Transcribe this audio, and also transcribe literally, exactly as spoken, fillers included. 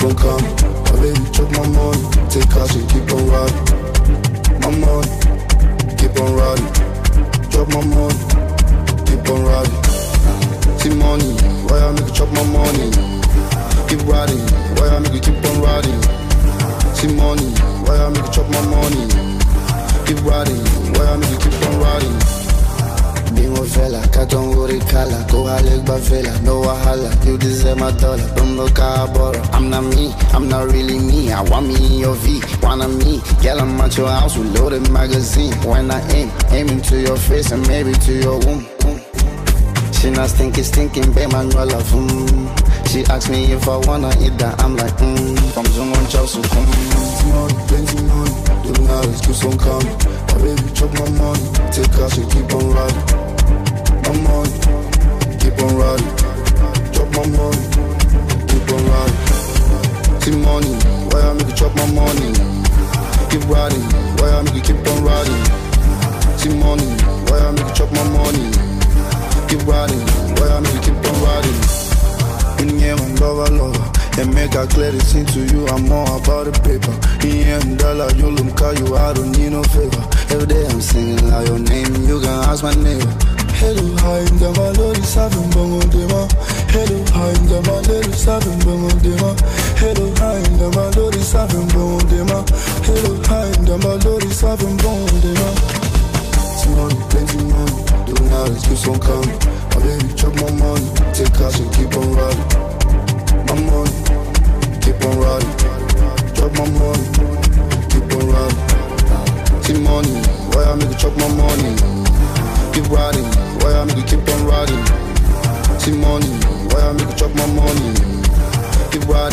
on coming. My baby chop my money, take caution, keep on riding. My money, keep on riding. Drop my money, keep on riding. See money, why I make you chop my money? Keep riding, why I make you keep on riding? See money, why I make you chop my money? Keep riding, why I make you keep on riding? Bimo fella, katonguri kala, go halek bavela, no wahala, you deserve my dollar, don't look bora. I'm not me, I'm not really me, I want me in your V, wanna me, girl I'm at your house with loaded magazine. When I aim, aim into your face and maybe to your womb. She not stinking, stinking, babe, man, you love, mm. She asked me if I wanna eat that, I'm like, mm. From Zungon Chow, so come. Plenty money, plenty money, the knowledge keeps on coming. My baby chop my money, take caution, keep on riding. My money, keep on riding. Drop my money, keep on riding. See money, why I make you chop my money? Keep riding, why I make you keep on riding? See money, why I make you chop my money? Keep riding, why I make you keep on riding? In the end, I'm lover, lover. And make I clear this into you, I'm more about the paper. In the end, dollar, you look call you, I don't need no favor. Every day I'm singing like your name, you can ask my neighbor. Hello, hi, in the melody, seven bongo dema. Hello, hi, in the melody, seven bongo dema. Hello, hi, in the melody, seven bongo dema. Hello, hi, in the melody, seven bongo dema. Money, plenty money, the knowledge keeps on coming. My baby chop my money, take caution, keep on riding. My money, keep on riding. Drop my money, keep on riding. See money, why I make you chop my money? Keep riding, why I make you keep on riding? See money, why I make you chop my money? Keep riding.